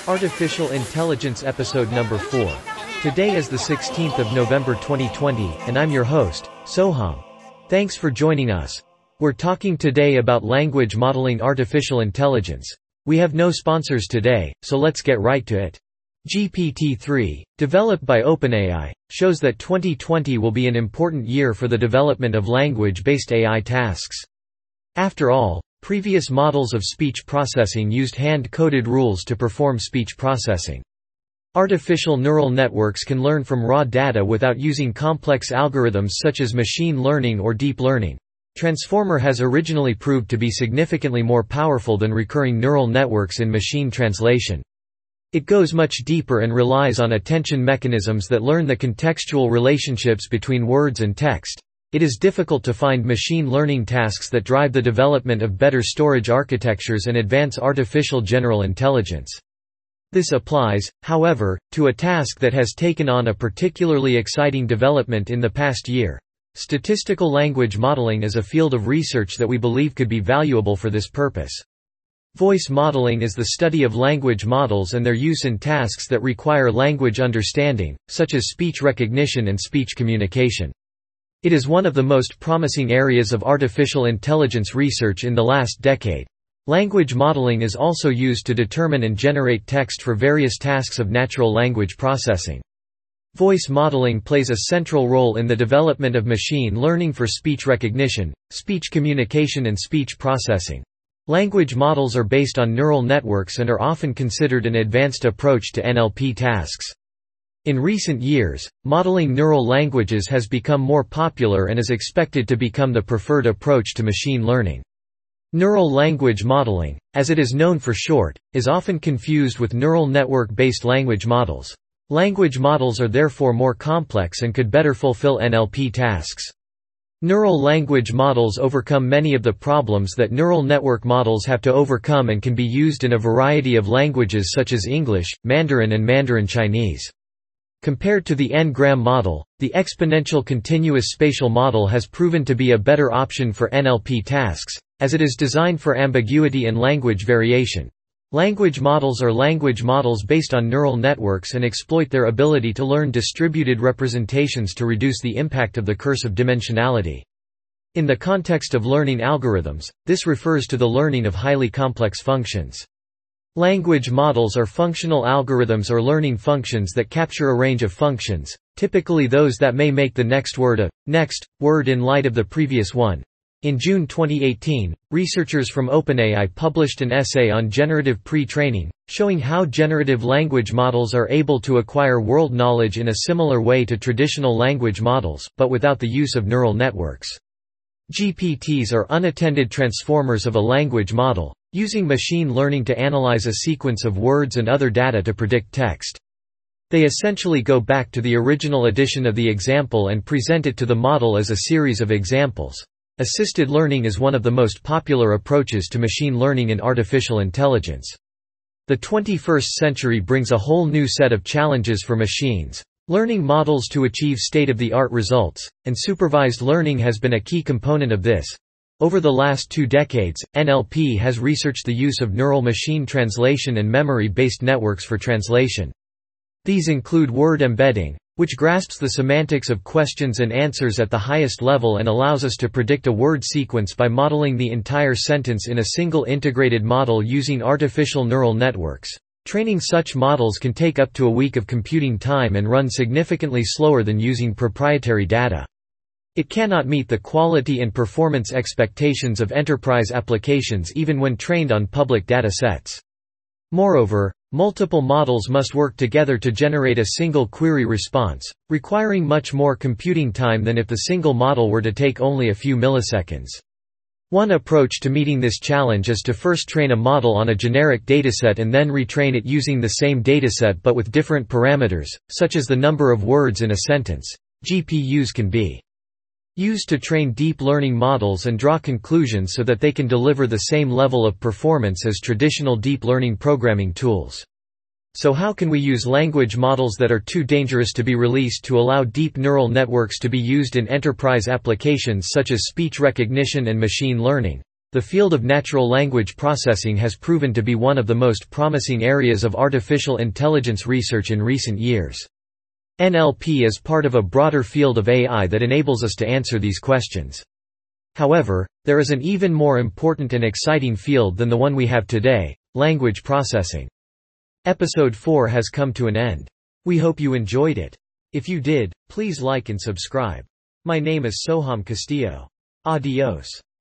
Artificial Intelligence episode number 4. Today is the 16th of November 2020, and I'm your host, Soham. Thanks for joining us. We're talking today about language modeling artificial intelligence. We have no sponsors today, so let's get right to it. GPT-3, developed by OpenAI, shows that 2020 will be an important year for the development of language-based AI tasks. After all, previous models of speech processing used hand-coded rules to perform speech processing. Artificial neural networks can learn from raw data without using complex algorithms such as machine learning or deep learning. Transformer has originally proved to be significantly more powerful than recurring neural networks in machine translation. It goes much deeper and relies on attention mechanisms that learn the contextual relationships between words and text. It is difficult to find machine learning tasks that drive the development of better storage architectures and advance artificial general intelligence. This applies, however, to a task that has taken on a particularly exciting development in the past year. Statistical language modeling is a field of research that we believe could be valuable for this purpose. Voice modeling is the study of language models and their use in tasks that require language understanding, such as speech recognition and speech communication. It is one of the most promising areas of artificial intelligence research in the last decade. Language modeling is also used to determine and generate text for various tasks of natural language processing. Voice modeling plays a central role in the development of machine learning for speech recognition, speech communication and speech processing. Language models are based on neural networks and are often considered an advanced approach to NLP tasks. In recent years, modeling neural languages has become more popular and is expected to become the preferred approach to machine learning. Neural language modeling, as it is known for short, is often confused with neural network-based language models. Language models are therefore more complex and could better fulfill NLP tasks. Neural language models overcome many of the problems that neural network models have to overcome and can be used in a variety of languages such as English, Mandarin and Mandarin Chinese. Compared to the N-gram model, the exponential continuous spatial model has proven to be a better option for NLP tasks, as it is designed for ambiguity and language variation. Language models are language models based on neural networks and exploit their ability to learn distributed representations to reduce the impact of the curse of dimensionality. In the context of learning algorithms, this refers to the learning of highly complex functions. Language models are functional algorithms or learning functions that capture a range of functions, typically those that may make the next word a next word in light of the previous one. In June 2018, researchers from OpenAI published an essay on generative pre-training, showing how generative language models are able to acquire world knowledge in a similar way to traditional language models, but without the use of neural networks. GPTs are unattended transformers of a language model, using machine learning to analyze a sequence of words and other data to predict text. They essentially go back to the original edition of the example and present it to the model as a series of examples. Assisted learning is one of the most popular approaches to machine learning in artificial intelligence. The 21st century brings a whole new set of challenges for machines learning models to achieve state-of-the-art results, and supervised learning has been a key component of this. Over the last 2 decades, NLP has researched the use of neural machine translation and memory-based networks for translation. These include word embedding, which grasps the semantics of questions and answers at the highest level and allows us to predict a word sequence by modeling the entire sentence in a single integrated model using artificial neural networks. Training such models can take up to a week of computing time and run significantly slower than using proprietary data. It cannot meet the quality and performance expectations of enterprise applications even when trained on public data sets. Moreover, multiple models must work together to generate a single query response, requiring much more computing time than if the single model were to take only a few milliseconds. One approach to meeting this challenge is to first train a model on a generic dataset and then retrain it using the same dataset but with different parameters, such as the number of words in a sentence. GPUs can be used to train deep learning models and draw conclusions so that they can deliver the same level of performance as traditional deep learning programming tools. So how can we use language models that are too dangerous to be released to allow deep neural networks to be used in enterprise applications such as speech recognition and machine learning? the field of natural language processing has proven to be one of the most promising areas of artificial intelligence research in recent years. NLP is part of a broader field of AI that enables us to answer these questions. However, there is an even more important and exciting field than the one we have today: language processing. Episode 4 has come to an end. We hope you enjoyed it. If you did, please like and subscribe. My name is Soham Castillo. Adios.